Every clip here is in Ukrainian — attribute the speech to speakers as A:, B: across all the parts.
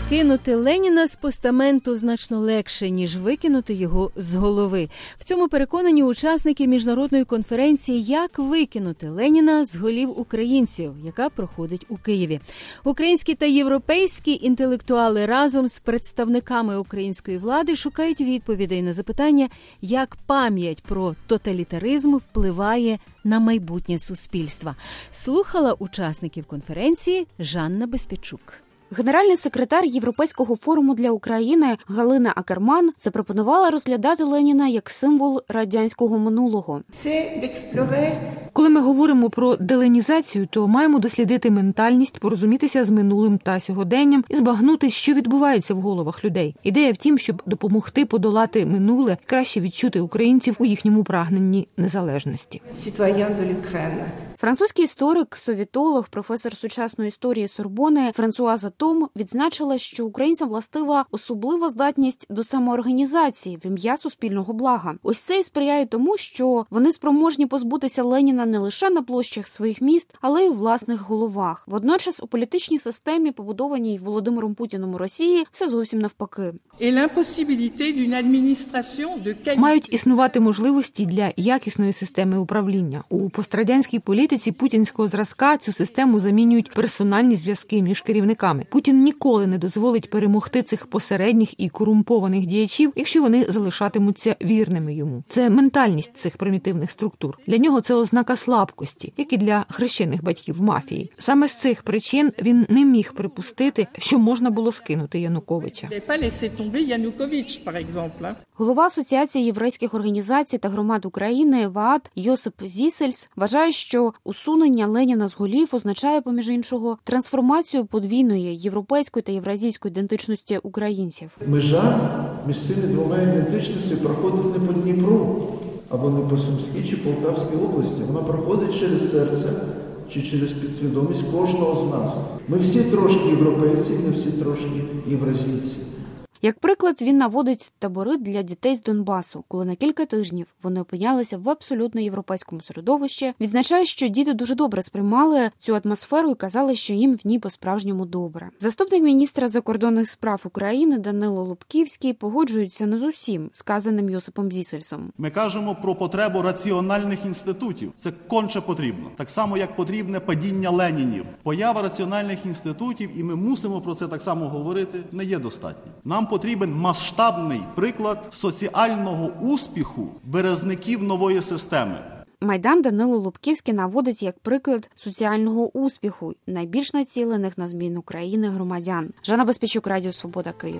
A: Скинути Леніна з постаменту значно легше, ніж викинути його з голови. В цьому переконані учасники міжнародної конференції «Як викинути Леніна з голів українців», яка проходить у Києві. Українські та європейські інтелектуали разом з представниками української влади шукають відповідей на запитання, як пам'ять про тоталітаризм впливає на майбутнє суспільства. Слухала учасників конференції Жанна Беспічук.
B: Генеральний секретар Європейського форуму для України Галина Акерман запропонувала розглядати Леніна як символ радянського минулого.
C: Коли ми говоримо про деленізацію, то маємо дослідити ментальність, порозумітися з минулим та сьогоденням і збагнути, що відбувається в головах людей. Ідея в тім, щоб допомогти подолати минуле, краще відчути українців у їхньому прагненні незалежності.
B: Французький історик, совітолог, професор сучасної історії Сорбони Франсуаза Том відзначила, що українцям властива особлива здатність до самоорганізації в ім'я суспільного блага. Ось це і сприяє тому, що вони спроможні позбутися Леніна не лише на площах своїх міст, але й у власних головах. Водночас у політичній системі, побудованій Володимиром Путіним у Росії, все зовсім навпаки.
C: Мають існувати можливості для якісної системи управління. У пострадянській політиці путінського зразка цю систему замінюють персональні зв'язки між керівниками. Путін ніколи не дозволить перемогти цих посередніх і корумпованих діячів, якщо вони залишатимуться вірними йому. Це ментальність цих примітивних структур. Для нього це ознака слабкості, як і для хрещених батьків мафії. Саме з цих причин він не міг припустити, що можна було скинути Януковича.
B: Голова Асоціації єврейських організацій та громад України ВААД Йосип Зісельс вважає, що усунення Леніна з голів означає, поміж іншого, трансформацію подвійної європейської та євразійської ідентичності українців.
D: Межа між цими двома ідентичностями проходить не по Дніпру, або не по Сумській чи Полтавській області. Вона проходить через серце чи через підсвідомість кожного з нас. Ми всі трошки європейці, ми всі трошки євразійці.
B: Як приклад, він наводить табори для дітей з Донбасу, коли на кілька тижнів вони опинялися в абсолютно європейському середовищі. Відзначає, що діти дуже добре сприймали цю атмосферу і казали, що їм в ній по-справжньому добре. Заступник міністра закордонних справ України Данило Лубківський погоджується не з усім сказаним Йосипом Зісельсом.
E: Ми кажемо про потребу раціональних інститутів. Це конче потрібно. Так само, як потрібне падіння Ленінів. Поява раціональних інститутів, і ми мусимо про це так само говорити, не є достатньо. Нам потрібен масштабний приклад соціального успіху березників нової системи.
B: Майдан Данило Лубківський наводить як приклад соціального успіху найбільш націлених на зміну країни громадян. Жанна Беспічук, Радіо Свобода, Київ.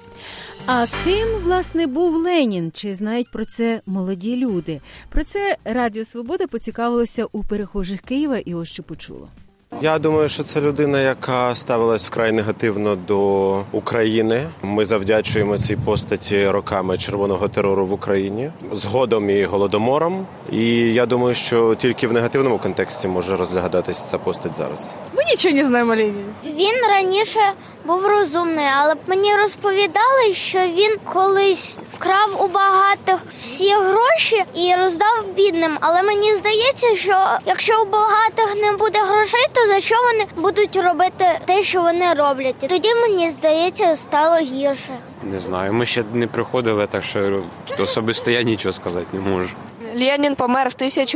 A: А ким, власне, був Ленін? Чи знають про це молоді люди? Про це Радіо Свобода поцікавилося у перехожих Києва і ось що почуло.
F: Я думаю, що це людина, яка ставилась вкрай негативно до України. Ми завдячуємо цій постаті роками червоного терору в Україні, згодом і Голодомором. І я думаю, що тільки в негативному контексті може розглядатися ця постать зараз.
G: Ми нічого не знаємо Леніна.
H: Він раніше був розумний, але мені розповідали, що він колись вкрав у багатих всі гроші і роздав бідним. Але мені здається, що якщо у багатих не буде грошей, то за що вони будуть робити те, що вони роблять? Тоді, мені здається, стало гірше.
I: Не знаю, ми ще не приходили, так що особисто я нічого сказати не можу.
J: Ленін помер в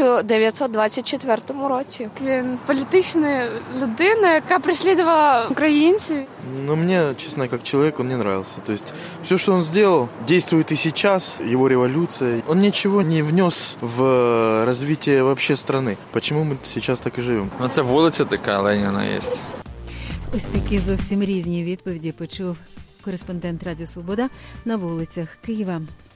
J: 1924 році.
G: Він політична людина, яка переслідувала українців.
K: Но мне, честно, как человек, он не нравился. То есть все, что он сделал, действует и сейчас, его революция. Он ничего не внес в развитие вообще страны. Почему мы сейчас так и живем?
L: Ну, це вулиця така, Леніна є.
A: Ось такі зовсім різні відповіді почув кореспондент Радіо Свобода на вулицях Києва.